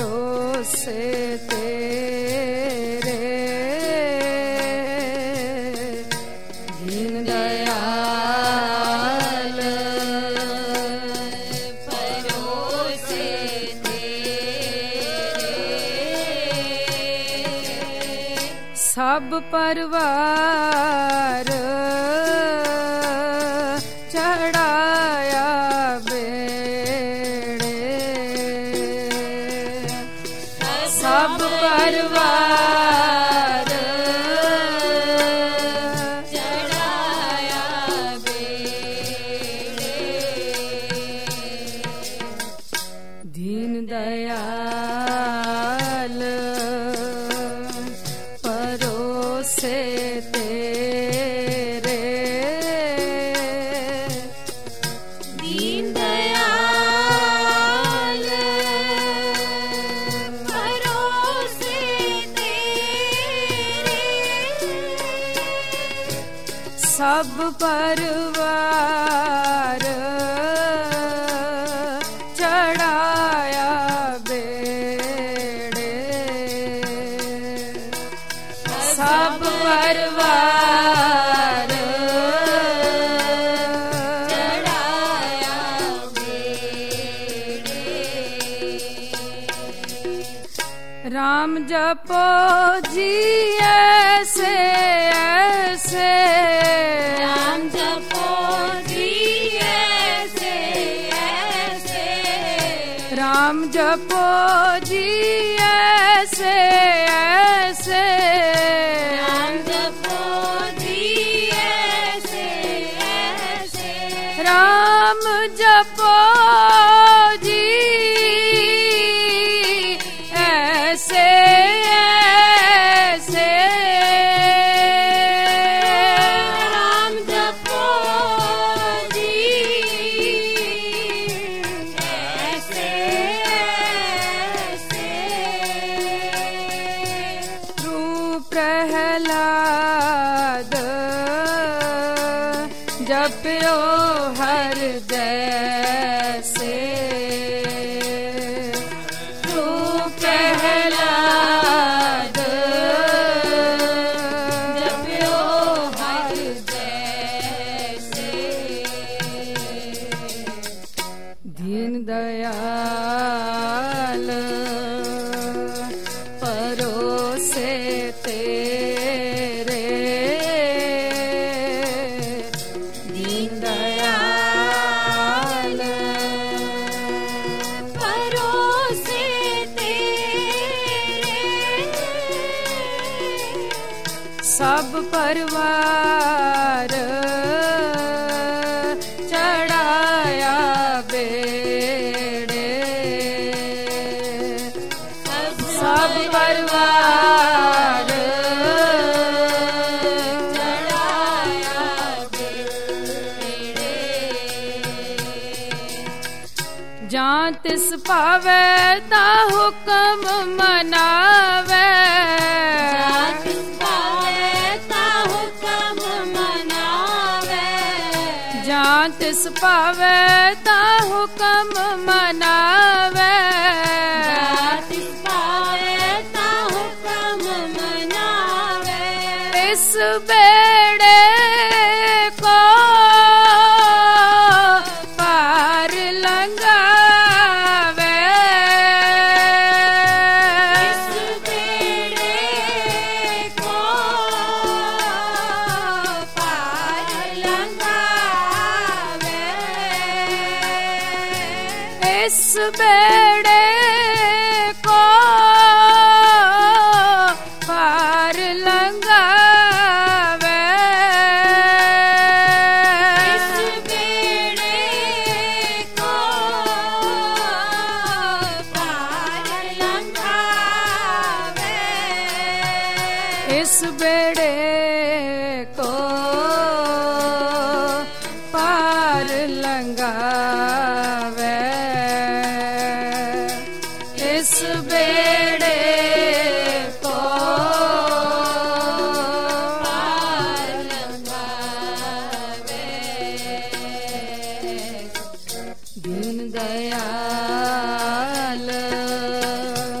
परोसे तेरे दीन दयाल परोसे तेरे सब परवार चढ़ाया बेड़े सब परवार चढ़ाया बेड़े दीन दयाल परोसे तेरे दीन दयाल परोसे तेरे सब परवार चढ़ाया बेड़े सब परवार चढ़ाया बेड़े राम जपो जी ऐसे ऐसे राम जपो जी ऐसे ऐसे राम जपो जी ऐसे ऐसे राम जपो जी ऐसे ऐसे राम जपो जी ऐसे ऐसे राम जपो जी ऐसे ऐसे रूप प्रहलाद जप्यो हर जैसे रूप प्रहलाद जप्यो हर जैसे दीन दयाल परोसे तेरे दीन दयाल परोसे तेरे सब परवार चढ़ाया बेड़े सब परवार चढ़ाया बेड़े जान तिस पावे ता हुक्म मनावे जान तिस पावे ता हुक्म मनावे जान तिस पावे ता हुक्म मनावे जान तिस पावे ता हुक्म मनावे इस बेड़े को पार लंघावे इस बेड़े को पार लंघावे इस बेड़े को पार लंघावे इस बेड़े को पार लंघावे इस बेड़े को पार लंघावे इस बेड़े को पार लंघावे दीन दयाल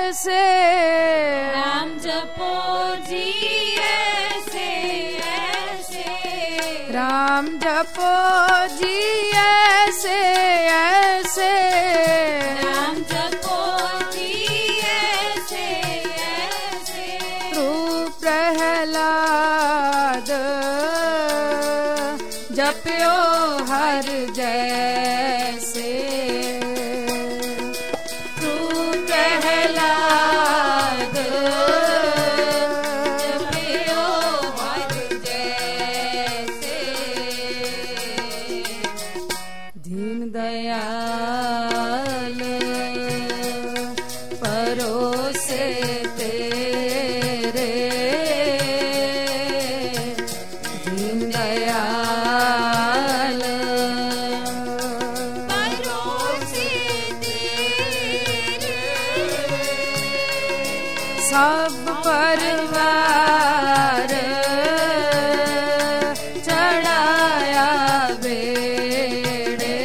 ऐसे नाम जपो जी ऐसे ऐसे, राम जपो जी ऐसे ऐसे, नाम जपो जी ऐसे ऐसे, तू प्रहलाद जप्यो हर जैसे, तू प्रहलाद जप्यो हर जैसे, दीन दयाल परोसे तेरे, दीन दयाल परोसे तेरे, सब परिवार चढ़ाया बेड़े,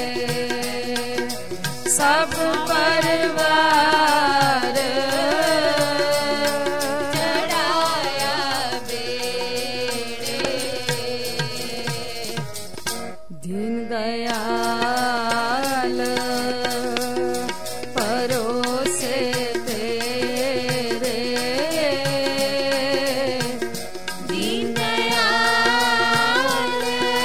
सब परिवार चढ़ाया बेड़े, दीन दयाल परोसे तेरे, दीन दयाल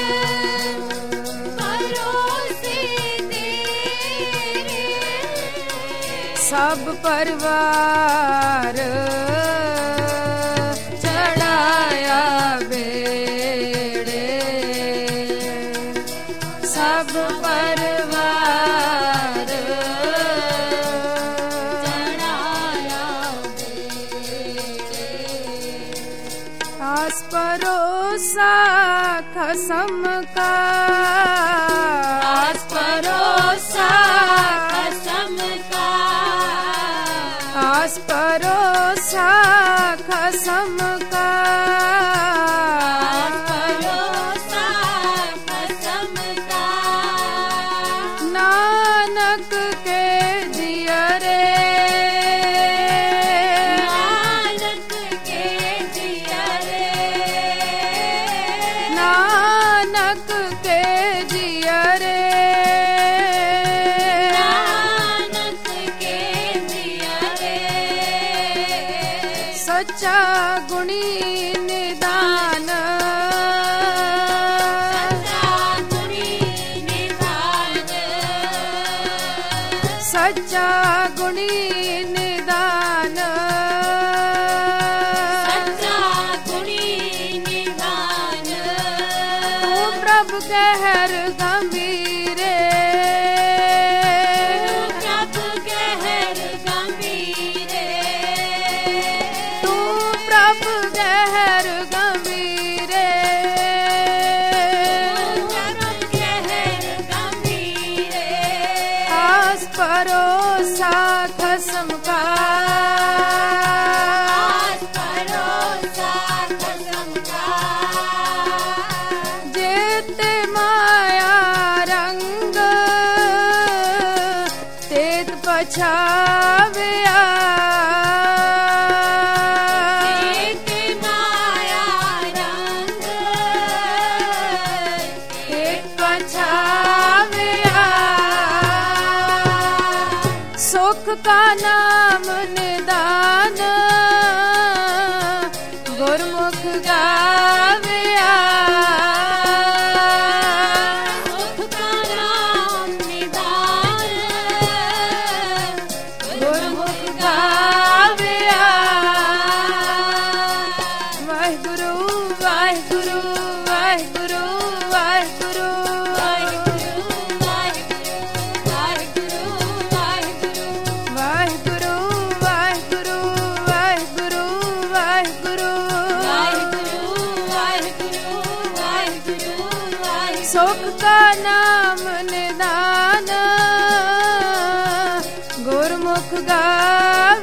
परोसे तेरे, सब परिवार चढ़ाया बेड़े, सब परिवार चढ़ाया बेड़े, आस परोसा खसम का, आस परोसा कसम का, आस परोसा खसम का, आस परोसा कसम का, नानक के जियरे, नानक के जियरे, नानक के जियरे, नानक के जियरे, सच्चा गुणी निदान, सच्चा गुणी निधान, सच्चा गुणी निदान, सच्चा गुणी निधान, तू प्रभु गहर गंभीरे, प्रभु गहर गंभीरे, तू प्रभु गहर गंभीरे, प्रभु गहर गंभीरे, आस परोसा खसम का, आस परोसा कसम का, जेते माया रंग तेत पछाव्या, एक माया रंग, तेत पछाव्या, सुख का नाम निदान गुरमुख गाव्या, सुख का नाम निदान, गुरमुख गाव्या, वाहिगुरु वाहिगुरु वाहिगुरु वाहिगुरु, वाहिगुरु वाहिगुरु वाहिगुरु वाहिगुरु, वाहिगुरु वाहिगुरु वाहिगुरु वाहिगुरु, वाहिगुरु वाहिगुरु वाहिगुरु, सुख का नाम निदान गुरमुख गाव्या,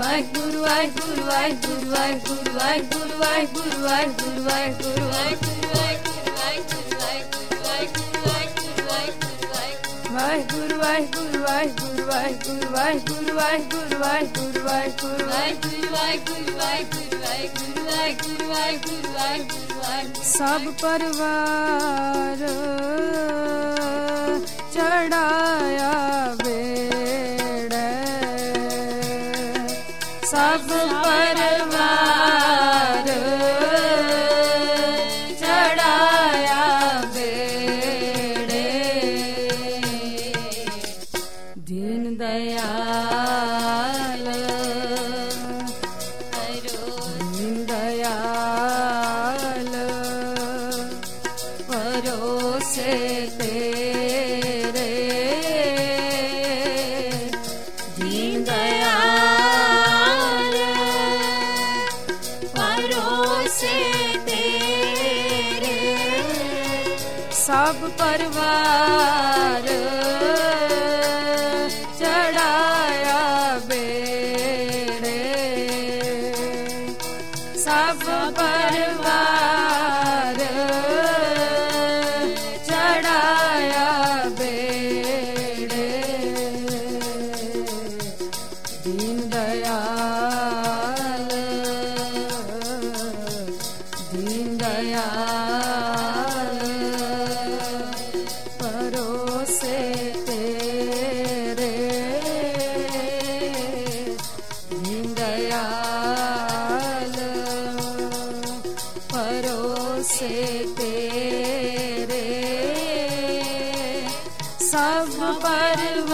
ਵਾਹਿਗੁਰੂ ਵਾਹਿਗੁਰੂ ਵਾਹਿਗੁਰੂ ਵਾਹਿਗੁਰੂ ਵਾਹਿਗੁਰੂ ਵਾਹਿਗੁਰੂ ਵਾਹਿਗੁਰੂ ਵਾਹਿਗੁਰੂ ਵਾਹਿਗੁਰੂ ਵਾਹਿਗੁਰੂ ਵਾਹਿਗੁਰੂ ਵਾਹਿਗੁਰੂ ਵਾਹਿਗੁਰੂ ਵਾਹਿਗੁਰੂ ਵਾਹਿਗੁਰੂ ਵਾਹਿਗੁਰੂ ਸਭ ਪਰਵਾਰ ਚੜਾਇਆ ਬੇੜੇ ਸਭ ਪਰਵਾਰ ਚੜਾਇਆ ਬੇੜੇ ਦੀਨ ਦਇਆਲ ਦੀਨ ਦਇਆਲ ਭਰੋਸੇ ਤੇਰੇ ਦੀਨ ਦਇਆਲ ਭਰੋਸੇ ਤੇਰੇ ਸਭ ਪਰਵਾਰ ਚੜਾਇਆ ਬੇੜੇ ਸਭ ਪਰਵਾਰ ਚੜਾਇਆ ਬੇੜੇ ਦੀਨ ਦਇਆਲ ਦੀਨ ਦਇਆਲ ਭਰੋਸੇ ਤੇਰੇ ਦੀਨ ਦਇਆਲ ਭਰੋਸੇ ਤੇਰੇ ਸਭ ਪਰਵਾਰ